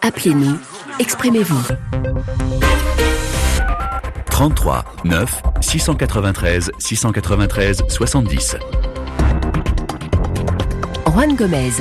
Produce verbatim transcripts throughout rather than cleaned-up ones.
Appelez-nous, exprimez-vous. trente-trois neuf six cent quatre-vingt-treize six cent quatre-vingt-treize soixante-dix. Juan Gomez.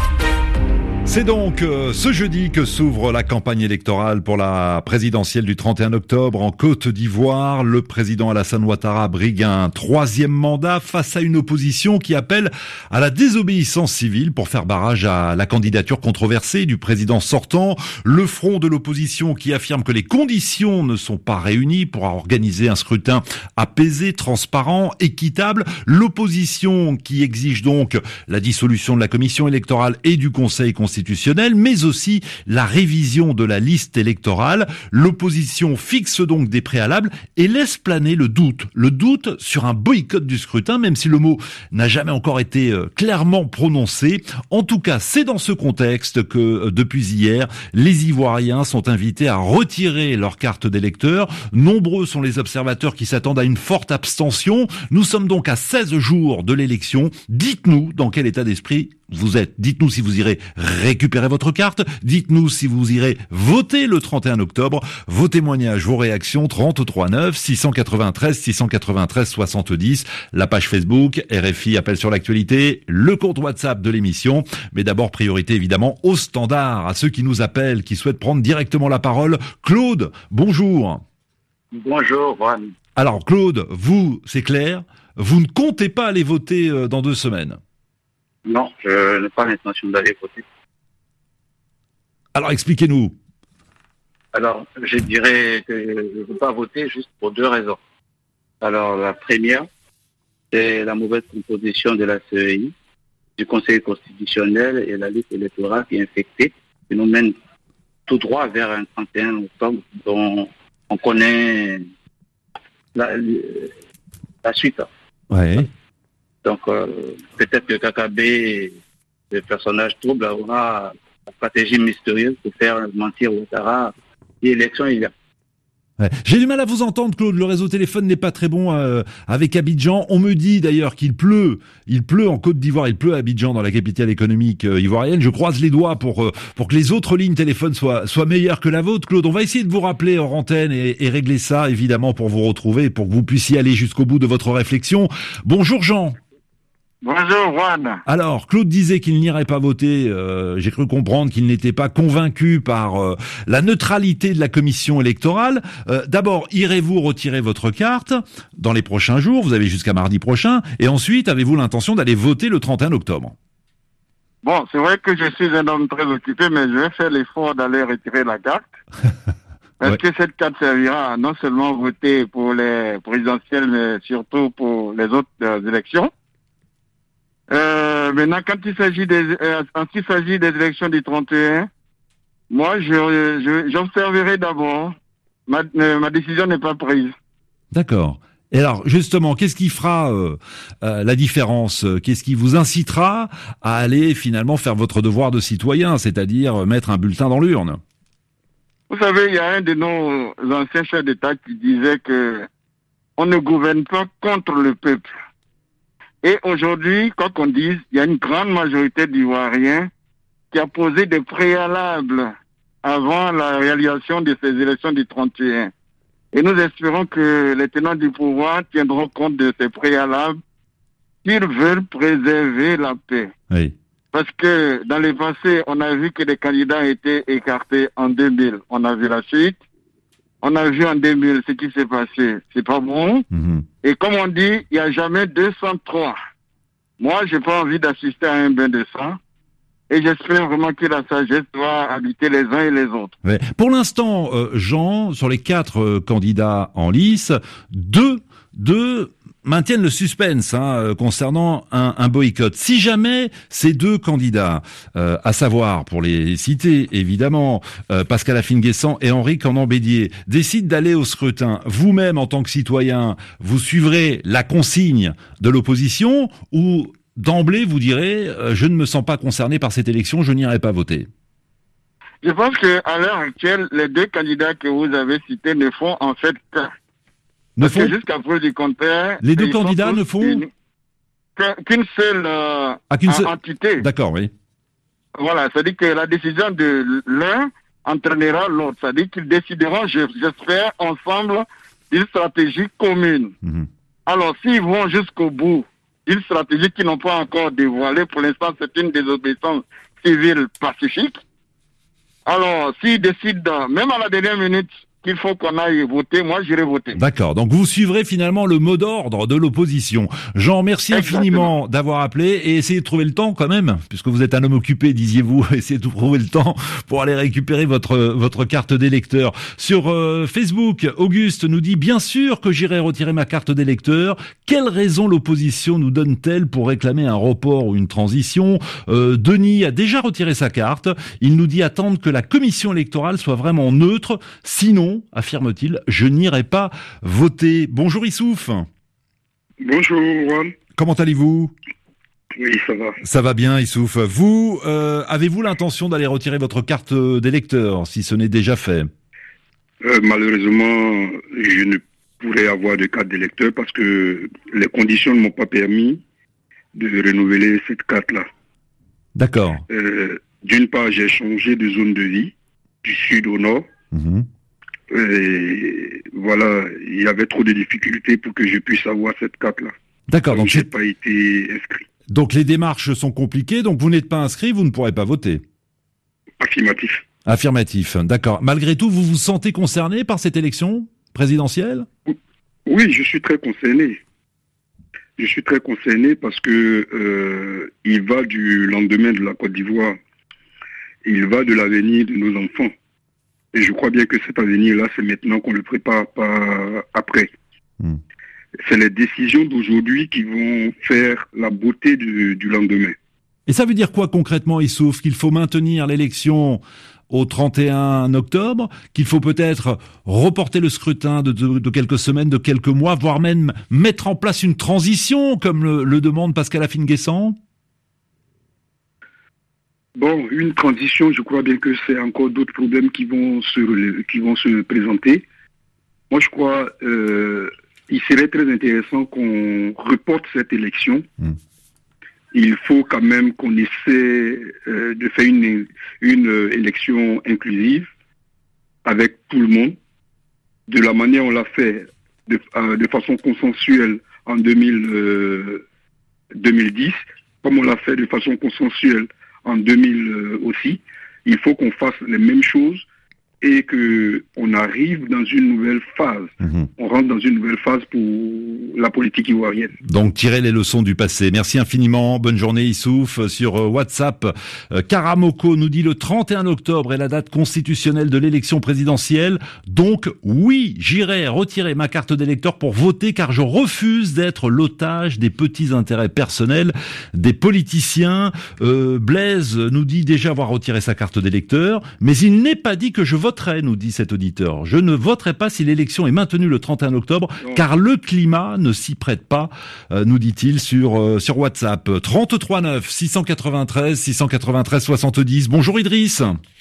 C'est donc euh, ce jeudi que s'ouvre la campagne électorale pour la présidentielle du trente et un octobre en Côte d'Ivoire. Le président Alassane Ouattara brigue un troisième mandat face à une opposition qui appelle à la désobéissance civile pour faire barrage à la candidature controversée du président sortant. Le front de l'opposition qui affirme que les conditions ne sont pas réunies pour organiser un scrutin apaisé, transparent, équitable. L'opposition qui exige donc la dissolution de la commission électorale et du Conseil constitutionnel, mais aussi la révision de la liste électorale. L'opposition fixe donc des préalables et laisse planer le doute. Le doute sur un boycott du scrutin, même si le mot n'a jamais encore été clairement prononcé. En tout cas, c'est dans ce contexte que, depuis hier, les Ivoiriens sont invités à retirer leur carte d'électeur. Nombreux sont les observateurs qui s'attendent à une forte abstention. Nous sommes donc à seize jours de l'élection. Dites-nous dans quel état d'esprit vous êtes. Dites-nous si vous irez récupérer votre carte. Dites-nous si vous irez voter le trente et un octobre. Vos témoignages, vos réactions, trente-trois neuf six cent quatre-vingt-treize six cent quatre-vingt-treize soixante-dix. La page Facebook, R F I appelle sur l'actualité, le compte WhatsApp de l'émission. Mais d'abord, priorité évidemment au standard, à ceux qui nous appellent, qui souhaitent prendre directement la parole. Claude, bonjour. Bonjour, Juan. Alors Claude, vous, c'est clair, vous ne comptez pas aller voter dans deux semaines? Non, je n'ai pas l'intention d'aller voter. Alors, expliquez-nous. Alors, je dirais que je ne veux pas voter juste pour deux raisons. Alors, la première, c'est la mauvaise composition de la C E I, du Conseil constitutionnel et la liste électorale qui est infectée, qui nous mène tout droit vers un trente et un octobre dont on connaît la, la suite. Ouais. Donc, euh, peut-être que K K B, le personnage trouble, aura la stratégie mystérieuse pour faire mentir Ouattara. Et élection, il y a. Ouais. J'ai du mal à vous entendre, Claude. Le réseau téléphone n'est pas très bon euh, avec Abidjan. On me dit d'ailleurs qu'il pleut. Il pleut en Côte d'Ivoire. Il pleut à Abidjan, dans la capitale économique euh, ivoirienne. Je croise les doigts pour euh, pour que les autres lignes téléphone soient soient meilleures que la vôtre, Claude. On va essayer de vous rappeler hors antenne et, et régler ça, évidemment, pour vous retrouver, pour que vous puissiez aller jusqu'au bout de votre réflexion. Bonjour, Jean. Bonjour, Juan. Alors, Claude disait qu'il n'irait pas voter. Euh, j'ai cru comprendre qu'il n'était pas convaincu par euh, la neutralité de la commission électorale. Euh, d'abord, irez-vous retirer votre carte dans les prochains jours? Vous avez jusqu'à mardi prochain. Et ensuite, avez-vous l'intention d'aller voter le trente et un octobre? Bon, c'est vrai que je suis un homme très occupé, mais je vais faire l'effort d'aller retirer la carte. Parce ouais. que cette carte servira à non seulement voter pour les présidentielles, mais surtout pour les autres euh, élections. Euh, maintenant, quand il s'agit des, euh, quand il s'agit des élections du trente et un, moi, je, je, j'observerai d'abord. Ma, euh, ma décision n'est pas prise. D'accord. Et alors, justement, qu'est-ce qui fera euh, euh, la différence? Qu'est-ce qui vous incitera à aller finalement faire votre devoir de citoyen, c'est-à-dire mettre un bulletin dans l'urne? Vous savez, il y a un de nos anciens chefs d'État qui disait que on ne gouverne pas contre le peuple. Et aujourd'hui, quoi qu'on dise, il y a une grande majorité d'Ivoiriens qui a posé des préalables avant la réalisation de ces élections du trente et un. Et nous espérons que les tenants du pouvoir tiendront compte de ces préalables s'ils veulent préserver la paix. Oui. Parce que dans le passé, on a vu que des candidats étaient écartés en deux mille. On a vu la suite. On a vu en deux mille ce qui s'est passé. C'est pas bon. Mmh. Et comme on dit, il n'y a jamais deux cent trois. Moi, j'ai pas envie d'assister à un bain de sang. Et j'espère vraiment que la sagesse doit habiter les uns et les autres. Ouais. Pour l'instant, euh, Jean, sur les quatre euh, candidats en lice, deux, deux maintiennent le suspense hein, concernant un, un boycott. Si jamais ces deux candidats, euh, à savoir, pour les citer évidemment, euh, Pascal Afine-Guessant et Henri Canambédier, décident d'aller au scrutin, vous-même en tant que citoyen, vous suivrez la consigne de l'opposition ou d'emblée vous direz euh, je ne me sens pas concerné par cette élection, je n'irai pas voter? Je pense que à l'heure actuelle, les deux candidats que vous avez cités ne font en fait qu'un. Ne Parce font... que jusqu'à preuve du contraire, les deux candidats ne font une... qu'une seule euh, ah, qu'une seule... entité. D'accord, oui. Voilà, c'est-à-dire que la décision de l'un entraînera l'autre. C'est-à-dire qu'ils décideront, j'espère, ensemble d'une stratégie commune. Mmh. Alors, s'ils vont jusqu'au bout d'une stratégie qu'ils n'ont pas encore dévoilée, pour l'instant, c'est une désobéissance civile pacifique. Alors, s'ils décident, même à la dernière minute, qu'il faut qu'on aille voter, moi j'irai voter. D'accord, donc vous suivrez finalement le mot d'ordre de l'opposition. Jean, merci Exactement. infiniment d'avoir appelé et essayez de trouver le temps quand même, puisque vous êtes un homme occupé, disiez-vous, essayez de trouver le temps pour aller récupérer votre votre carte d'électeur. Sur euh, Facebook, Auguste nous dit « Bien sûr que j'irai retirer ma carte d'électeur. Quelle raison l'opposition nous donne-t-elle pour réclamer un report ou une transition ?» euh, Denis a déjà retiré sa carte. Il nous dit attendre que la commission électorale soit vraiment neutre, sinon affirme-t-il, je n'irai pas voter. Bonjour Issouf. Bonjour Juan. Comment allez-vous ? Oui, ça va. Ça va bien Issouf. Vous, euh, avez-vous l'intention d'aller retirer votre carte d'électeur, si ce n'est déjà fait ? euh, Malheureusement, je ne pourrais avoir de carte d'électeur parce que les conditions ne m'ont pas permis de renouveler cette carte-là. D'accord. Euh, d'une part, j'ai changé de zone de vie, du sud au nord. Mmh. Et voilà, il y avait trop de difficultés pour que je puisse avoir cette carte-là. D'accord, donc, donc j'ai c'est... pas été inscrit. Donc les démarches sont compliquées, donc vous n'êtes pas inscrit, vous ne pourrez pas voter. Affirmatif. Affirmatif, d'accord. Malgré tout, vous vous sentez concerné par cette élection présidentielle ? Oui, je suis très concerné. Je suis très concerné parce que euh, il va du lendemain de la Côte d'Ivoire. Il va de l'avenir de nos enfants. Et je crois bien que cet avenir-là, c'est maintenant qu'on le prépare, pas après. Mmh. C'est les décisions d'aujourd'hui qui vont faire la beauté du, du lendemain. Et ça veut dire quoi concrètement, Issouf ? Qu'il faut maintenir l'élection au trente et un octobre, qu'il faut peut-être reporter le scrutin de, de, de quelques semaines, de quelques mois, voire même mettre en place une transition, comme le, le demande Pascal Afine-Guessant ? Bon, une transition, je crois bien que c'est encore d'autres problèmes qui vont se, qui vont se présenter. Moi, je crois euh, il serait très intéressant qu'on reporte cette élection. Mmh. Il faut quand même qu'on essaie euh, de faire une, une élection inclusive avec tout le monde. De la manière dont on l'a fait de, euh, de façon consensuelle en deux mille, euh, deux mille dix, comme on l'a fait de façon consensuelle en deux mille euh, aussi, il faut qu'on fasse les mêmes choses et que on arrive dans une nouvelle phase. Mmh. On rentre dans une nouvelle phase pour la politique ivoirienne. Donc, tirez les leçons du passé. Merci infiniment. Bonne journée, Issouf. Sur WhatsApp, Karamoko nous dit le trente et un octobre est la date constitutionnelle de l'élection présidentielle. Donc, oui, j'irai retirer ma carte d'électeur pour voter car je refuse d'être l'otage des petits intérêts personnels des politiciens. Euh, Blaise nous dit déjà avoir retiré sa carte d'électeur, mais il n'est pas dit que je vote nous dit cet auditeur. Je ne voterai pas si l'élection est maintenue le trente et un octobre, non. car le climat ne s'y prête pas, euh, nous dit-il sur euh, sur WhatsApp. trente-trois neuf six cent quatre-vingt-treize six cent quatre-vingt-treize soixante-dix. Bonjour Idriss.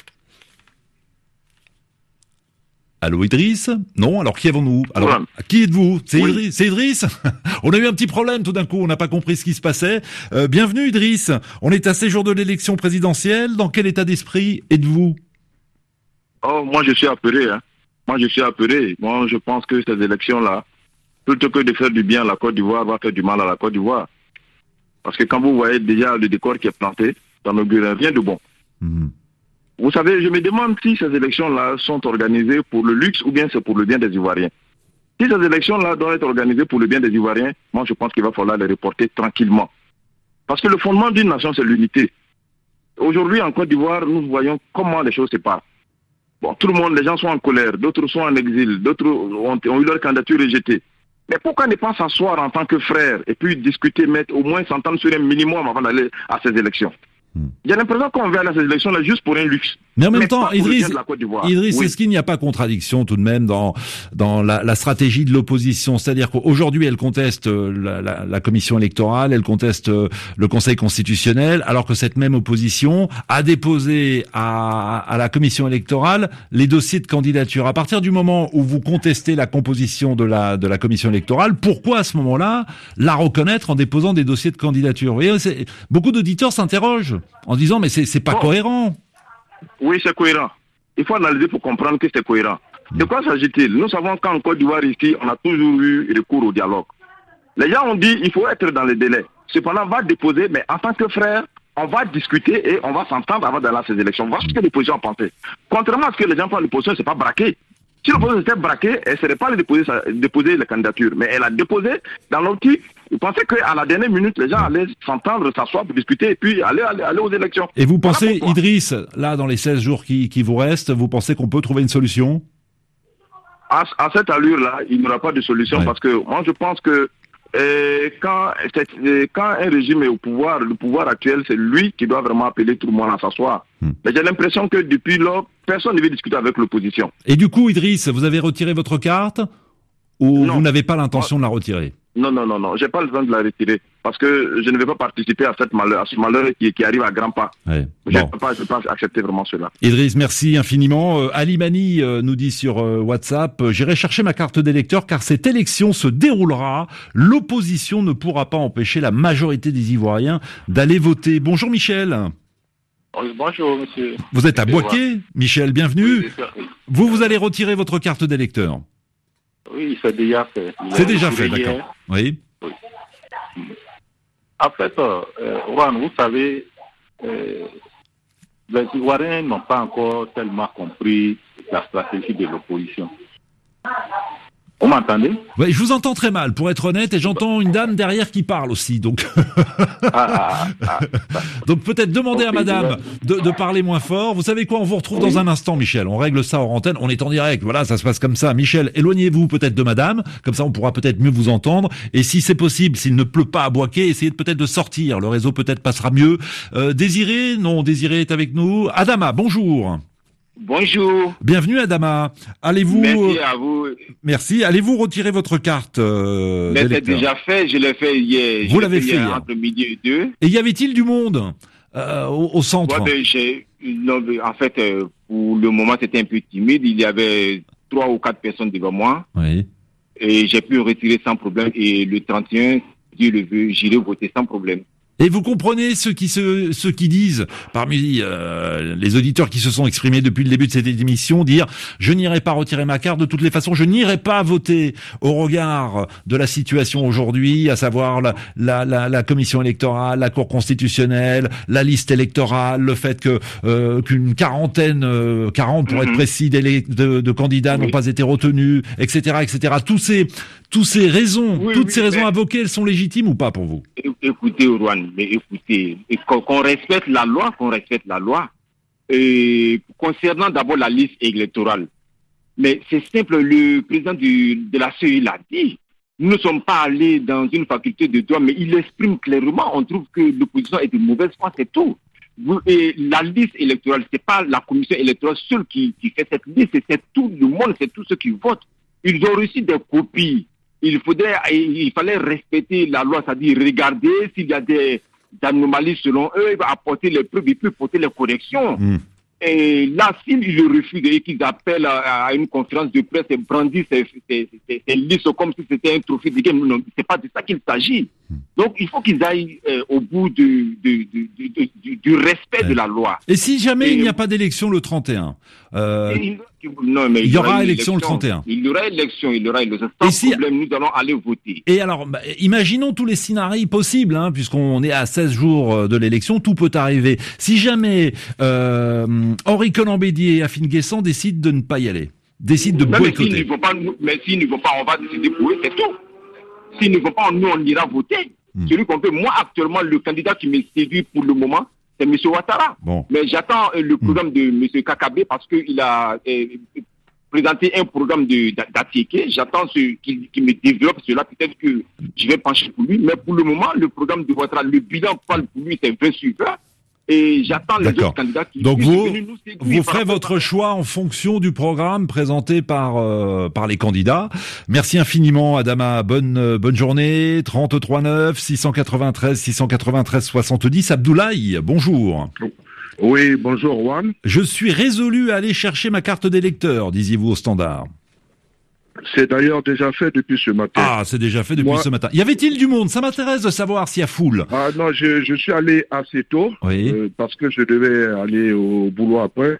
Allô Idriss ? Non, alors qui avons-nous ? Alors, voilà. Qui êtes-vous ? C'est oui. Idriss, c'est Idriss. On a eu un petit problème tout d'un coup, on n'a pas compris ce qui se passait. Euh, bienvenue Idriss. On est à ces jours de l'élection présidentielle. Dans quel état d'esprit êtes-vous ? Oh, moi je suis apeuré, hein. Moi je suis apeuré. Moi je pense que ces élections-là, plutôt que de faire du bien à la Côte d'Ivoire, va faire du mal à la Côte d'Ivoire. Parce que quand vous voyez déjà le décor qui est planté, ça n'augure rien de bon. Mmh. Vous savez, je me demande si ces élections-là sont organisées pour le luxe ou bien c'est pour le bien des Ivoiriens. Si ces élections-là doivent être organisées pour le bien des Ivoiriens, moi je pense qu'il va falloir les reporter tranquillement. Parce que le fondement d'une nation, c'est l'unité. Aujourd'hui, en Côte d'Ivoire, nous voyons comment les choses se passent. Bon, tout le monde, les gens sont en colère, d'autres sont en exil, d'autres ont, ont eu leur candidature rejetée. Mais pourquoi ne pas s'asseoir en tant que frères et puis discuter, mettre au moins s'entendre sur un minimum avant d'aller à ces élections? Hmm. J'ai l'impression qu'on va aller à ces élections-là juste pour un luxe. Mais en même mais temps, Idriss, Idriss oui. est-ce qu'il n'y a pas contradiction tout de même dans dans la, la stratégie de l'opposition? C'est-à-dire qu'aujourd'hui, elle conteste la, la, la commission électorale, elle conteste le Conseil constitutionnel, alors que cette même opposition a déposé à, à la commission électorale les dossiers de candidature. À partir du moment où vous contestez la composition de la de la commission électorale, pourquoi à ce moment-là la reconnaître en déposant des dossiers de candidature? Vous voyez, c'est, beaucoup d'auditeurs s'interrogent en disant mais c'est c'est pas bon. cohérent. Oui, c'est cohérent. Il faut analyser pour comprendre que c'est cohérent. De quoi s'agit-il? Nous savons qu'en Côte d'Ivoire, ici, on a toujours eu recours au dialogue. Les gens ont dit qu'il faut être dans les délais. Cependant, on va déposer, mais en tant que frère, on va discuter et on va s'entendre avant d'aller à ces élections. Voilà ce que l'opposition a pensé. Contrairement à ce que les gens pensent, l'opposition, c'est pas braqué. Si l'opposition était braquée, elle ne serait pas allée déposer, sa, déposer la candidature. Mais elle a déposé dans l'optique. Vous pensez qu'à la dernière minute, les gens allaient s'entendre, s'asseoir pour discuter et puis aller, aller, aller aux élections. Et vous pensez, voilà Idriss, là, dans les seize jours qui, qui vous restent, vous pensez qu'on peut trouver une solution? à, à cette allure-là, il n'y aura pas de solution ouais. parce que moi, je pense que euh, quand, quand un régime est au pouvoir, le pouvoir actuel, c'est lui qui doit vraiment appeler tout le monde à s'asseoir. Hmm. Mais j'ai l'impression que depuis lors, personne ne veut discuter avec l'opposition. Et du coup, Idriss, vous avez retiré votre carte ou non. Vous n'avez pas l'intention de la retirer? Non, non, non, non, j'ai pas le temps de la retirer parce que je ne vais pas participer à, cette malheur, à ce malheur qui, qui arrive à grands pas. Ouais. Je ne bon. peux pas, pas accepter vraiment cela. Idriss, merci infiniment. Euh, Ali Mani euh, nous dit sur euh, WhatsApp, euh, j'irai chercher ma carte d'électeur car cette élection se déroulera. L'opposition ne pourra pas empêcher la majorité des Ivoiriens d'aller voter. Bonjour Michel. Oui, bonjour monsieur. Vous êtes à Boaké, Michel, bienvenue. Oui, oui. Vous, vous allez retirer votre carte d'électeur? Oui, c'est déjà fait. C'est déjà fait, d'accord. Oui. oui. En fait, euh, Juan, vous savez, euh, les Ivoiriens n'ont pas encore tellement compris la stratégie de l'opposition. Vous m'entendez? Oui, je vous entends très mal, pour être honnête, et j'entends une dame derrière qui parle aussi, donc. ah, ah, ah, ah. Donc peut-être demander okay, à madame de, de parler moins fort. Vous savez quoi, on vous retrouve oui. dans un instant, Michel. On règle ça hors antenne, on est en direct, voilà, ça se passe comme ça. Michel, éloignez-vous peut-être de madame, comme ça on pourra peut-être mieux vous entendre. Et si c'est possible, s'il ne pleut pas à Boaké, essayez peut-être de sortir, le réseau peut-être passera mieux. Euh, Désiré, non, Désiré est avec nous. Adama, bonjour. Bonjour. Bienvenue Adama. Allez-vous Merci à vous. Merci. Allez-vous retirer votre carte euh, Mais c'est déjà fait. Je l'ai fait hier. Vous l'avez fait hier. Entre midi et deux. Et y avait-il du monde euh, au, au centre? Ouais, ben, j'ai, non, en fait, euh, pour le moment, c'était un peu timide. Il y avait trois ou quatre personnes devant moi. Oui. Et j'ai pu retirer sans problème. Et le trente et un, Dieu le veut, j'irai voter sans problème. Et vous comprenez ceux qui se, ceux qui disent, parmi euh, les auditeurs qui se sont exprimés depuis le début de cette émission, dire je n'irai pas retirer ma carte de toutes les façons, je n'irai pas voter au regard de la situation aujourd'hui, à savoir la, la, la, la commission électorale, la Cour constitutionnelle, la liste électorale, le fait que euh, qu'une quarantaine, euh, quarante pour mm-hmm. être précis, de, de candidats oui. n'ont pas été retenus, et cetera, et cetera. Tous ces, tous ces raisons, oui, toutes oui, ces raisons mais... invoquées, elles sont légitimes ou pas pour vous? Écoutez, Rouen, mais écoutez, qu'on, qu'on respecte la loi, qu'on respecte la loi. Et concernant d'abord la liste électorale, mais c'est simple, le président du, de la C E I l'a dit. Nous ne sommes pas allés dans une faculté de droit, mais il exprime clairement, on trouve que l'opposition est de mauvaise foi, c'est tout. Et la liste électorale, c'est pas la commission électorale seule qui, qui fait cette liste, c'est tout le monde, c'est tous ceux qui votent. Ils ont reçu des copies. Il faudrait, il fallait respecter la loi, c'est-à-dire regarder s'il y a des anomalies selon eux, apporter les preuves, il peut porter les corrections. Mmh. Et là, s'ils le refusent et qu'ils appellent à, à une conférence de presse et brandissent ces, ces, ces, ces listes comme si c'était un trophée de game, non, c'est pas de ça qu'il s'agit. Mmh. Donc, il faut qu'ils aillent euh, au bout du, du, du, du, du, du respect ouais. de la loi. Et si jamais et, il n'y a pas d'élection le trente et un euh, il, non, mais il, il y aura élection, élection le trente et un. Il y aura élection, il y aura élection. Sans si, problème, nous allons aller voter. Et alors, bah, imaginons tous les scénarios possibles, hein, puisqu'on est à seize jours de l'élection, tout peut arriver. Si jamais euh, Henri Konan Bédié et Afin Guessan décident de ne pas y aller, décident de non, boycotter. Mais s'ils ne vont pas, mais s'ils ne vont pas, on va décider pour eux, c'est tout. S'ils ne vont pas, nous, on ira voter. Mmh. Celui qu'on peut. Moi, actuellement, le candidat qui me séduit pour le moment, c'est M. Ouattara. Bon. Mais j'attends euh, le programme mmh. de M. Kakabé parce qu'il a euh, présenté un programme de, d'Atiéké. J'attends ce, qu'il, qu'il me développe cela. Peut-être que je vais pencher pour lui. Mais pour le moment, le programme de Ouattara, le bilan parle pour lui, c'est vingt suiveurs. Et j'attends les D'accord. autres candidats qui Donc vous, nous vous ferez votre choix en fonction du programme présenté par euh, par les candidats. Merci infiniment Adama, bonne euh, bonne journée. trente-trois neuf six cent quatre-vingt-treize six cent quatre-vingt-treize soixante-dix. Abdoulaye, bonjour. Oui, bonjour Juan. Je suis résolu à aller chercher ma carte d'électeur, disiez-vous au Standard. C'est d'ailleurs déjà fait depuis ce matin. Ah, c'est déjà fait depuis Moi... ce matin. Y avait-il du monde? Ça m'intéresse de savoir s'il y a foule. Ah non, je, je suis allé assez tôt, oui. euh, parce que je devais aller au boulot après.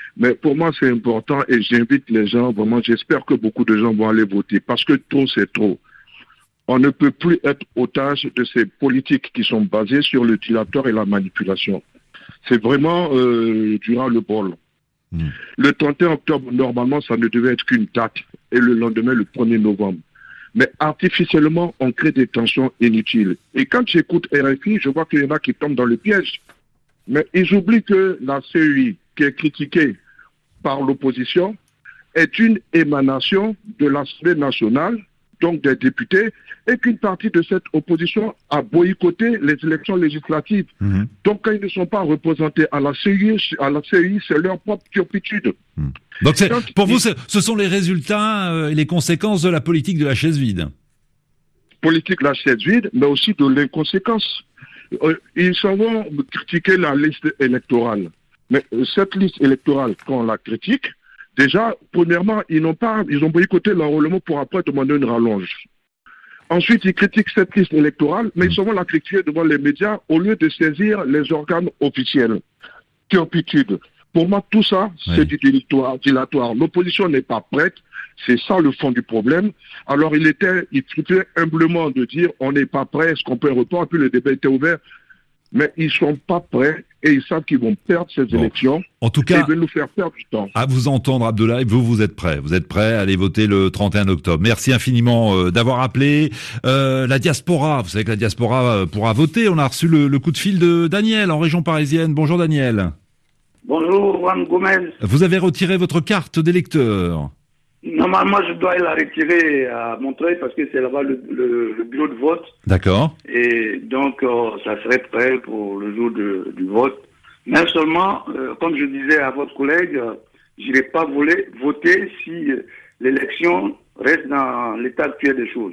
Mais pour moi, c'est important et j'invite les gens, vraiment, j'espère que beaucoup de gens vont aller voter parce que trop, c'est trop. On ne peut plus être otage de ces politiques qui sont basées sur le dilatoire et la manipulation. C'est vraiment euh, durant le bol. Mmh. Le trente et un octobre, normalement, ça ne devait être qu'une date et le lendemain, le premier novembre. Mais artificiellement, on crée des tensions inutiles. Et quand j'écoute R F I, je vois qu'il y en a qui tombent dans le piège. Mais ils oublient que la C E I, qui est critiquée par l'opposition, est une émanation de l'Assemblée nationale, donc des députés, et qu'une partie de cette opposition a boycotté les élections législatives. Mmh. Donc quand ils ne sont pas représentés à la C E I, à la C E I, c'est leur propre turpitude. Mmh. Donc c'est, pour vous, ce sont les résultats euh, et les conséquences de la politique de la chaise vide. Politique de la chaise vide, mais aussi de l'inconséquence. Euh, ils s'en vont critiquer la liste électorale. Mais euh, cette liste électorale, quand on la critique, déjà, premièrement, ils n'ont pas, ils ont boycotté l'enrôlement pour après demander une rallonge. Ensuite, ils critiquent cette liste électorale, mais ils sont la critiquer devant les médias au lieu de saisir les organes officiels. Turpitude. Pour moi, tout ça, oui. c'est du dilatoire, dilatoire. L'opposition n'est pas prête. C'est ça le fond du problème. Alors, il était, il suffisait humblement de dire, on n'est pas prêt, est-ce qu'on peut reprendre? Puis le débat était ouvert. Mais ils sont pas prêts et ils savent qu'ils vont perdre ces bon. élections. En tout cas, ils veulent nous faire perdre du temps. À vous entendre, Abdoulaye, vous, vous êtes prêts. Vous êtes prêts à aller voter le trente et un octobre. Merci infiniment euh, d'avoir appelé. Euh, la diaspora, vous savez que la diaspora euh, pourra voter. On a reçu le, le coup de fil de Daniel en région parisienne. Bonjour Daniel. Bonjour Juan Gomez. Vous avez retiré votre carte d'électeur. Normalement, je dois la retirer à Montreuil parce que c'est là-bas le, le, le bureau de vote. D'accord. Et donc, euh, ça serait prêt pour le jour de, du vote. Mais seulement, euh, comme je disais à votre collègue, euh, je n'irai pas voler, voter si euh, l'élection reste dans l'état actuel des choses.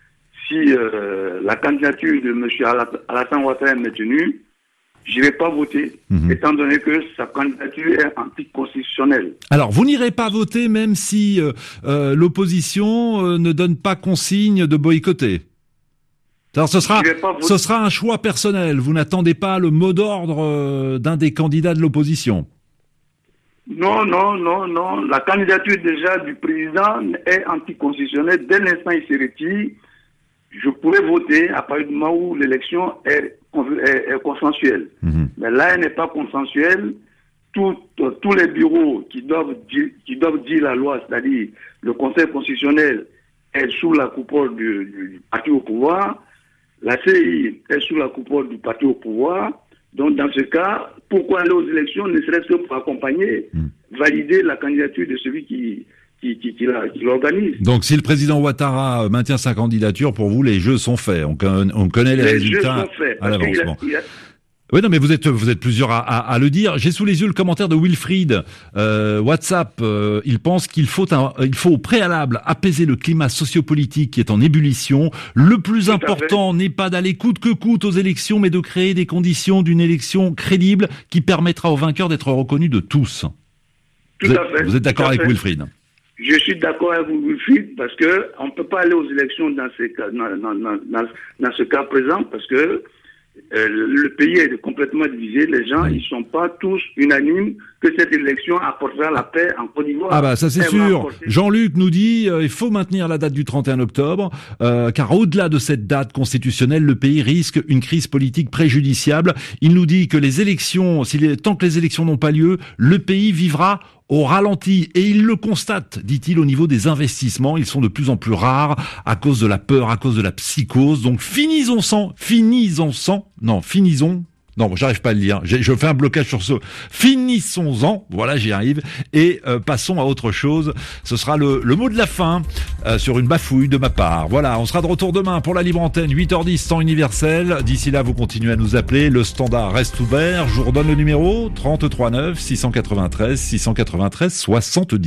Si euh, la candidature de M. Alassane Ouattara est maintenue, je n'irai pas voter, mmh. étant donné que sa candidature est anticonstitutionnelle. Alors, vous n'irez pas voter même si euh, euh, l'opposition euh, ne donne pas consigne de boycotter. Alors, ce sera, ce sera un choix personnel. Vous n'attendez pas le mot d'ordre euh, d'un des candidats de l'opposition. Non, non, non, non. La candidature déjà du président est anticonstitutionnelle. Dès l'instant où il se retire, je pourrais voter à partir du moment où l'élection est, est, est consensuelle. Mmh. Mais là, elle n'est pas consensuelle. Tout, euh, tous les bureaux qui doivent, dire, qui doivent dire la loi, c'est-à-dire le Conseil constitutionnel est sous la coupole du, du, du parti au pouvoir, la C E I est sous la coupole du parti au pouvoir. Donc, dans ce cas, pourquoi aller aux élections, ne serait-ce que pour accompagner, mmh. valider la candidature de celui qui... Qui, qui, qui, la, qui l'organise. Donc, si le président Ouattara maintient sa candidature, pour vous, les jeux sont faits. On, on connaît les, les résultats jeux sont faits, à l'avance. Bon. A... Oui, non, mais vous êtes, vous êtes plusieurs à, à, à le dire. J'ai sous les yeux le commentaire de Wilfried. Euh, WhatsApp, euh, il pense qu'il faut, un, il faut au préalable apaiser le climat sociopolitique qui est en ébullition. Le plus Tout important n'est pas d'aller coûte que coûte aux élections, mais de créer des conditions d'une élection crédible qui permettra aux vainqueurs d'être reconnus de tous. Tout vous, à fait. Vous êtes d'accord avec fait. Wilfried? Je suis d'accord avec vous, Wilfried, parce que on ne peut pas aller aux élections dans ce cas, dans, dans, dans, dans ce cas présent, parce que euh, le pays est complètement divisé. Les gens, ils ne sont pas tous unanimes que cette élection apportera la paix en Côte d'Ivoire. Ah bah ça c'est sûr. Apporter... Jean-Luc nous dit euh, il faut maintenir la date du trente et un octobre, euh, car au-delà de cette date constitutionnelle, le pays risque une crise politique préjudiciable. Il nous dit que les élections, si les, tant que les élections n'ont pas lieu, le pays vivra au ralenti, et il le constate, dit-il, au niveau des investissements. Ils sont de plus en plus rares à cause de la peur, à cause de la psychose. Donc finissons-en, finissons-en, non, finissons. Non, j'arrive pas à le lire. J'ai, je fais un blocage sur ce. Finissons-en. Voilà, j'y arrive. Et euh, passons à autre chose. Ce sera le, le mot de la fin euh, sur une bafouille de ma part. Voilà, on sera de retour demain pour la libre antenne, huit heures dix, temps universel. D'ici là, vous continuez à nous appeler. Le standard reste ouvert. Je vous redonne le numéro trente-trois neuf six cent quatre-vingt-treize six cent quatre-vingt-treize soixante-dix.